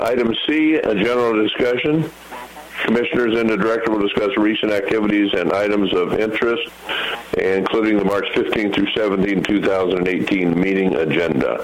Item C, a general discussion. Commissioners and the Director will discuss recent activities and items of interest, including the March 15 through 17, 2018 meeting agenda.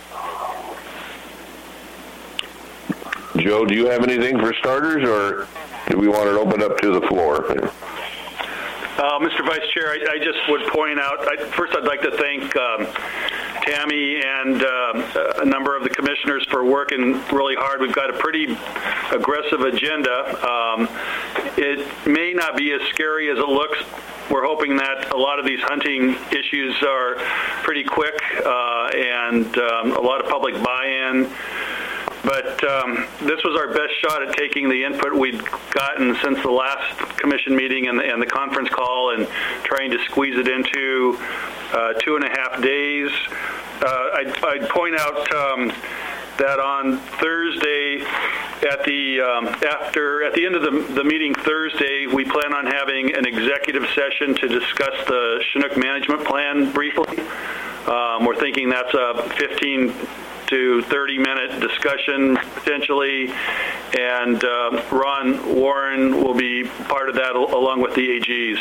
Joe, do you have anything for starters, or do we want to open up to the floor? Mr. Vice Chair, I just would point out, first I'd like to thank Tammy and a number of the commissioners for working really hard. We've got a pretty aggressive agenda. It may not be as scary as it looks. We're hoping that a lot of these hunting issues are pretty quick and a lot of public buy-in. But this was our best shot at taking the input we'd gotten since the last commission meeting and the conference call and trying to squeeze it into 2.5 days. I'd point out that on Thursday, at the end of the meeting Thursday, we plan on having an executive session to discuss the Chinook management plan briefly. We're thinking that's a 15 to 30-minute discussion potentially, and Ron Warren will be part of that along with the AGs.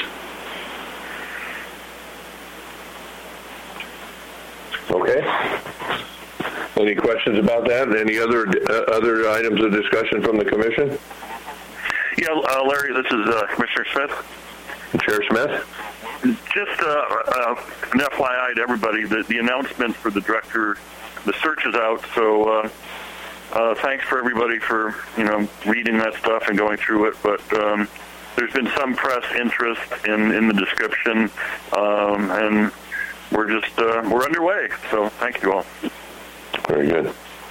Okay. Any questions about that? Any other items of discussion from the commission? Yeah, Larry, this is Commissioner Smith. Chair Smith? Just an FYI to everybody that the announcement for the director, the search is out, so thanks for everybody for reading that stuff and going through it. But there's been some press interest in the description, and we're underway. So thank you all. Very good.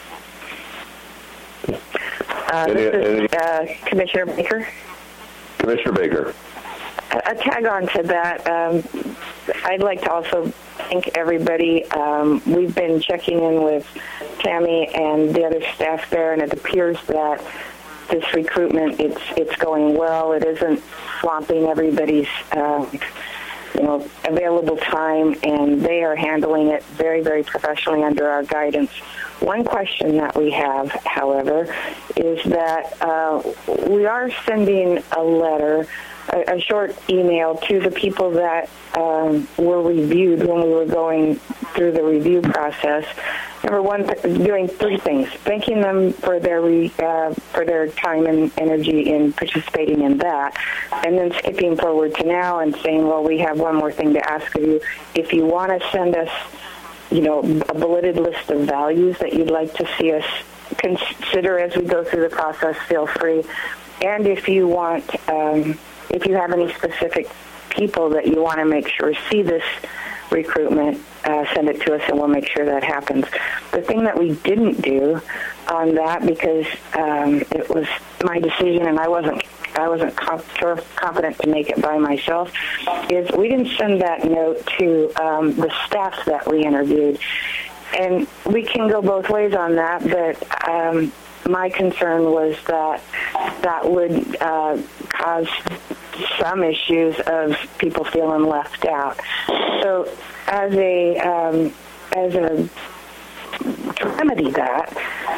This is Commissioner Baker. Commissioner Baker. A tag on to that, I'd like to also thank everybody. We've been checking in with Tammy and the other staff there, and it appears that this recruitment, it's going well. It isn't swamping everybody's available time, and they are handling it very, very professionally under our guidance. One question that we have, however, is that we are sending a letter, a short email to the people that were reviewed when we were going through the review process. Number one, doing three things: thanking them for their time and energy in participating in that, and then skipping forward to now and saying, well, we have one more thing to ask of you. If you want to send us, a bulleted list of values that you'd like to see us consider as we go through the process, feel free. And if you want, if you have any specific people that you want to make sure see this recruitment, send it to us and we'll make sure that happens. The thing that we didn't do on that, because it was my decision and I wasn't confident to make it by myself, is we didn't send that note to the staff that we interviewed. And we can go both ways on that, but my concern was that would cause some issues of people feeling left out. So as a to remedy that,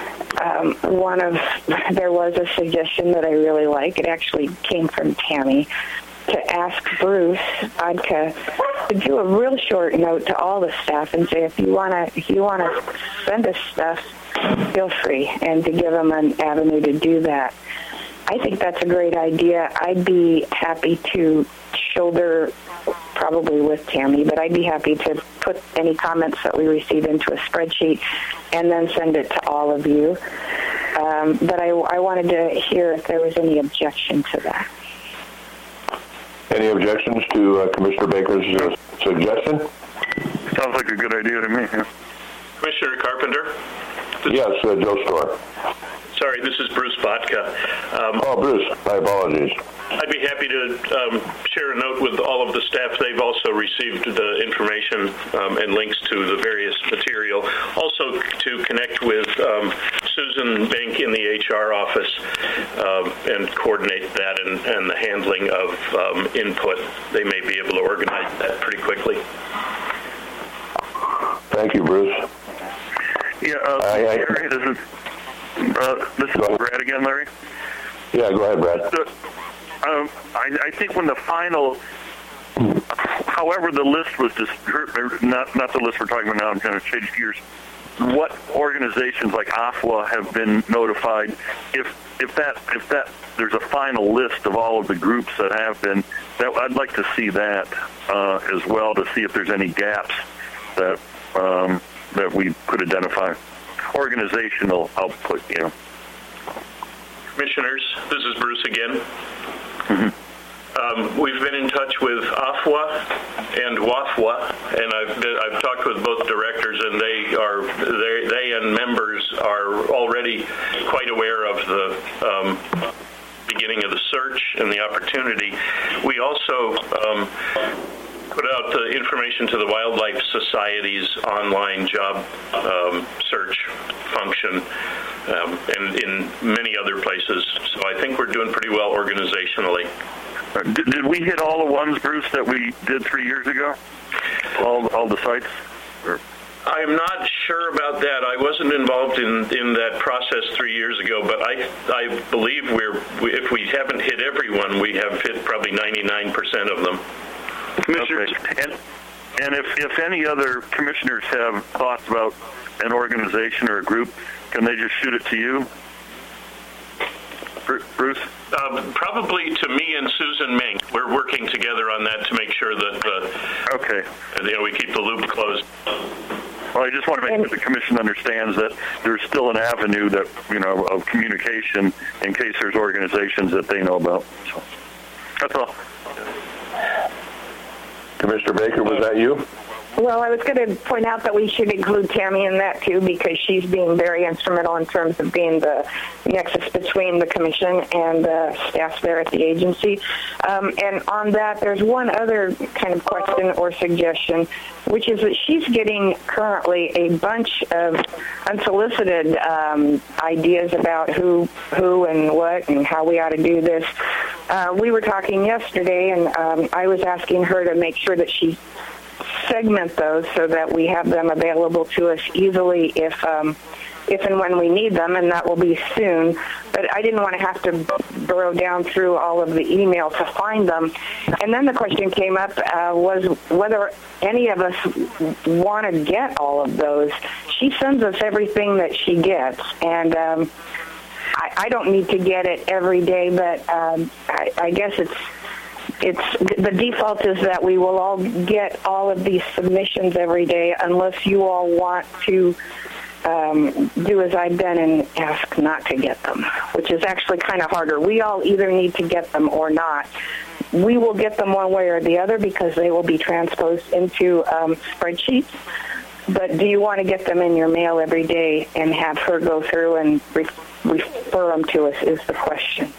there was a suggestion that I really like. It actually came from Tammy, to ask Bruce Vodka to do a real short note to all the staff and say, if you wanna send us stuff, feel free, and to give them an avenue to do that. I think that's a great idea. I'd be happy to shoulder, probably with Tammy, but I'd be happy to put any comments that we receive into a spreadsheet and then send it to all of you. But I wanted to hear if there was any objection to that. Any objections to Commissioner Baker's suggestion? Sounds like a good idea to me. Yeah. Commissioner Carpenter? Yes, Joe Storr. Sorry, this is Bruce Vodka. Bruce, my apologies. I'd be happy to share a note with all of the staff. They've also received the information and links to the various material. Also to connect with Susan Bink in the HR office and coordinate that and the handling of input. They may be able to organize that pretty quickly. Thank you, Bruce. Yeah, Gary, this is This is Brad again, Larry. Yeah, go ahead, Brad. I think when the final, however the list was not the list we're talking about now, I'm going to change gears. What organizations like AFWA have been notified? If that there's a final list of all of the groups that have been, I'd like to see that as well, to see if there's any gaps that that we could identify. Organizational output, Commissioners, this is Bruce again. Mm-hmm. We've been in touch with AFWA and WAFWA, and I've talked with both directors, and they and members are already quite aware of the beginning of the search and the opportunity. We also put out the information to the Wildlife Society's online job search function, and in many other places. So I think we're doing pretty well organizationally. Did we hit all the ones, Bruce, that we did 3 years ago? All the sites? Or? I'm not sure about that. I wasn't involved in that process 3 years ago, but I believe if we haven't hit everyone, we have hit probably 99% of them. Commissioners, okay. And if any other commissioners have thoughts about an organization or a group, can they just shoot it to you, Bruce? Probably to me and Susan Mink. We're working together on that to make sure that we keep the loop closed. Well, I just want to make sure the commission understands that there's still an avenue that of communication in case there's organizations that they know about. So that's all. Commissioner Baker, was that you? Well, I was going to point out that we should include Tammy in that, too, because she's being very instrumental in terms of being the nexus between the commission and the staff there at the agency. And on that, there's one other kind of question or suggestion, which is that she's getting currently a bunch of unsolicited ideas about who and what and how we ought to do this. We were talking yesterday, and I was asking her to make sure that she segment those so that we have them available to us easily if and when we need them, and that will be soon. But I didn't want to have to burrow down through all of the email to find them. And then the question came up was whether any of us want to get all of those. She sends us everything that she gets, and I don't need to get it every day, but I guess it's the default is that we will all get all of these submissions every day unless you all want to do as I've done and ask not to get them, which is actually kind of harder. We all either need to get them or not. We will get them one way or the other because they will be transposed into spreadsheets. But do you want to get them in your mail every day and have her go through and refer them to us is the question.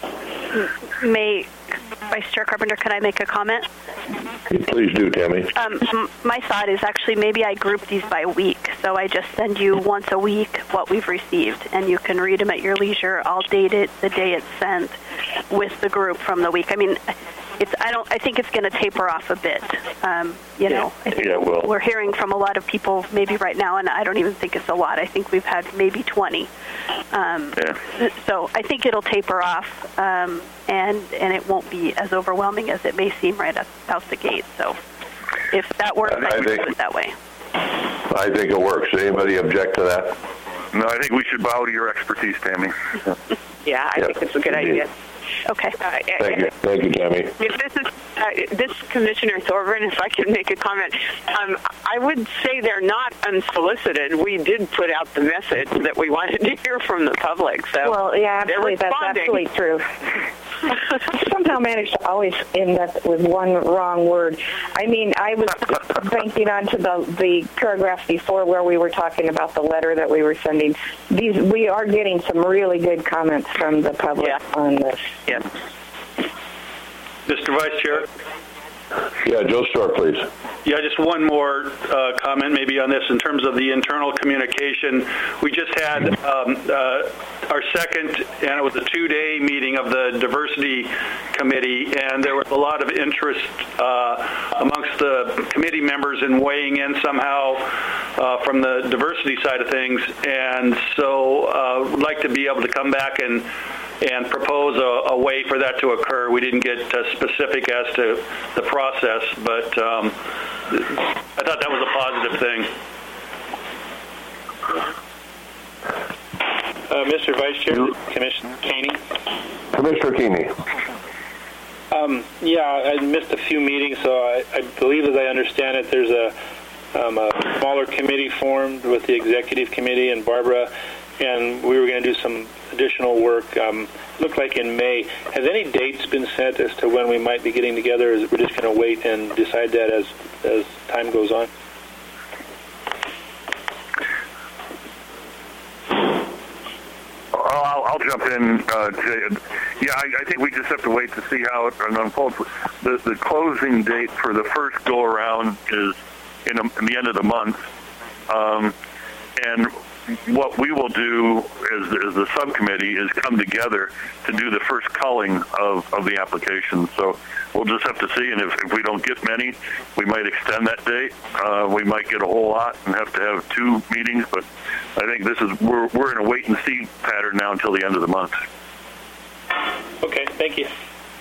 Vice Chair Carpenter, can I make a comment? Please do, Tammy. My thought is actually maybe I group these by week. So I just send you once a week what we've received, and you can read them at your leisure. I'll date it the day it's sent with the group from the week. I mean, I think it's going to taper off a bit. I think we're hearing from a lot of people maybe right now, and I don't even think it's a lot. I think we've had maybe 20. So I think it'll taper off, and it won't be as overwhelming as it may seem right out the gate. So if that works, I can do it that way. I think it works. Anybody object to that? No, I think we should bow to your expertise, Tammy. Yeah, I think it's a good idea. Okay. Thank you, Tammy. If this Commissioner Thorburn, if I can make a comment, I would say they're not unsolicited. We did put out the message that we wanted to hear from the public. So well, yeah, absolutely, that's absolutely true. I somehow managed to always end up with one wrong word. I mean, I was banking on to the paragraph before where we were talking about the letter that we were sending. We are getting some really good comments from the public on this. Yeah. Mr. Vice Chair? Yeah, Joe Storr, please. Yeah, just one more comment maybe on this in terms of the internal communication. We just had our second, and it was a 2-day meeting of the diversity committee, and there was a lot of interest amongst the committee members in weighing in somehow from the diversity side of things. And so we'd like to be able to come back and propose a way for that to occur. We didn't get specific as to the process, but I thought that was a positive thing. Mr. Vice Chair, Commissioner Keeney. Commissioner Keeney. Yeah, I missed a few meetings, so I believe, as I understand it, there's a smaller committee formed with the executive committee and Barbara, and we were going to do some additional work. Looked like in May. Has any dates been set as to when we might be getting together, or is it we're just going to wait and decide that as time goes on? I'll jump in, Jay. Yeah, I think we just have to wait to see how it unfolds. The closing date for the first go-around is in the end of the month. And what we will do as the subcommittee is come together to do the first culling of the application. So we'll just have to see, and if we don't get many, we might extend that date. We might get a whole lot and have to have 2 meetings, but I think we're in a wait-and-see pattern now until the end of the month. Okay, thank you.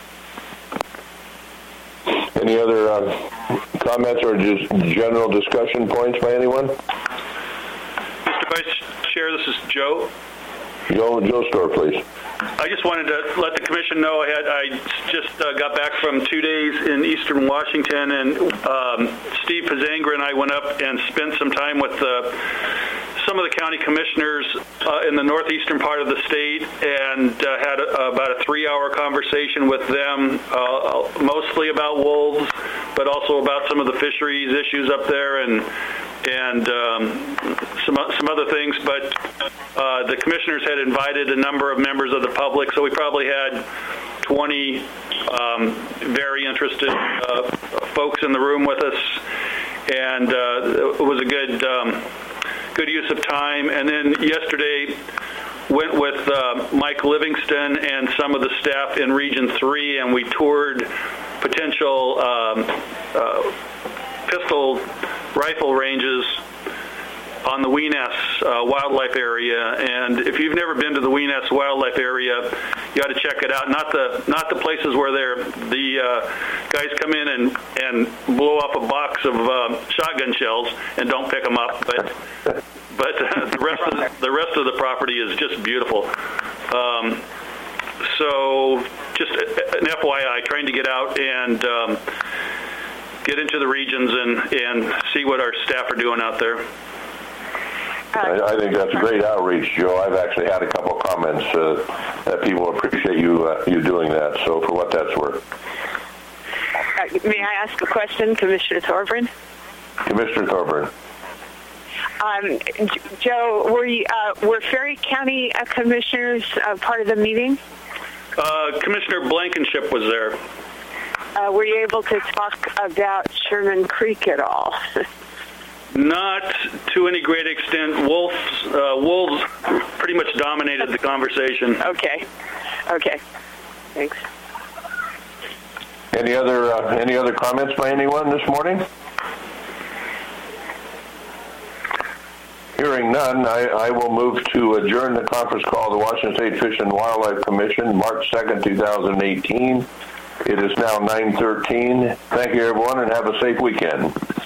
Any other comments or just general discussion points by anyone? Mr. Vice Chair, this is Joe. Joe Storr, please. I just wanted to let the commission know I just got back from 2 days in eastern Washington, and Steve Pazangra and I went up and spent some time with some of the county commissioners in the northeastern part of the state, and had about a 3-hour conversation with them, mostly about wolves, but also about some of the fisheries issues up there and some other things. But the commissioners had invited a number of members of the public, so we probably had 20 very interested folks in the room with us, and it was a good use of time. And then yesterday went with Mike Livingston and some of the staff in Region 3, and we toured potential pistol rifle ranges on the Weeness wildlife area. And if you've never been to the Weeness wildlife area, you ought to check it out. Not the places where the guys come in and blow off a box of shotgun shells and don't pick them up, but the rest of the property is just beautiful. So just an FYI, trying to get out and get into the regions and see what our staff are doing out there. I think that's a great outreach, Joe. I've actually had a couple of comments that people appreciate you doing that, so for what that's worth. May I ask a question, Commissioner Thorburn? Commissioner Thorburn. Joe, were Ferry County commissioners part of the meeting? Commissioner Blankenship was there. Were you able to talk about Sherman Creek at all? Not to any great extent. Wolves pretty much dominated the conversation. Okay. Thanks. Any other comments by anyone this morning? Hearing none, I will move to adjourn the conference call of the Washington State Fish and Wildlife Commission, March 2nd, 2018. It is now 9:13. Thank you, everyone, and have a safe weekend.